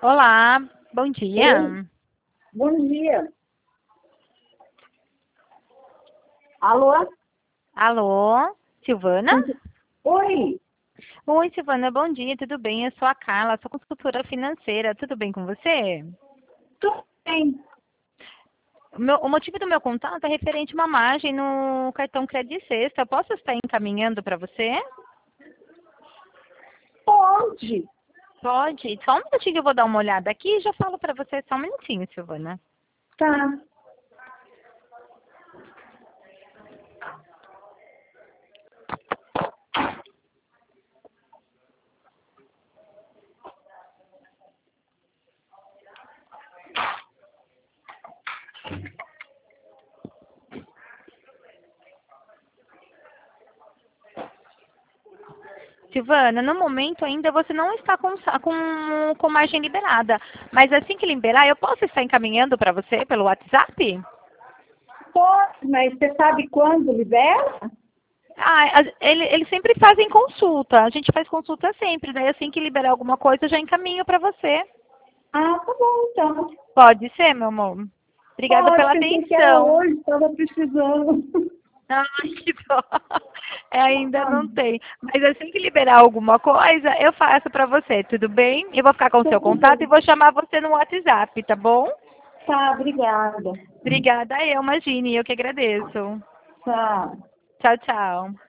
Olá, bom Oi, dia. bom dia. Alô? Alô, Silvana? Com que- Oi, Oi, Silvana, bom dia, tudo bem? Eu sou a Carla, sou consultora financeira, tudo bem com você? tudo bem? O motivo do meu contato é referente a uma margem no cartão Credit Sexta. Posso estar encaminhando para você? Pode. Pode. Só um minutinho que eu vou dar uma olhada aqui e já falo para você. Só um minutinho, Silvana. Tá. Silvana, no momento ainda você não está com margem liberada, mas assim que liberar, eu posso estar encaminhando para você pelo WhatsApp? Pode, mas você sabe quando libera? Eles sempre fazem consulta. A gente faz consulta sempre. Daí, assim que liberar alguma coisa, eu já encaminho para você. Ah, tá bom, então. Pode ser, meu amor? Obrigada Pode, pela pensei que era atenção. hoje, estava precisando. Ai, que dó. Ainda Tá, não tem. Mas assim que liberar alguma coisa, eu faço para você, tudo bem? Eu vou ficar com o seu tudo contato e bem. vou chamar você no WhatsApp, tá bom? Tá, obrigada. Obrigada, eu, imagine, eu que agradeço. Tá. Tchau, tchau.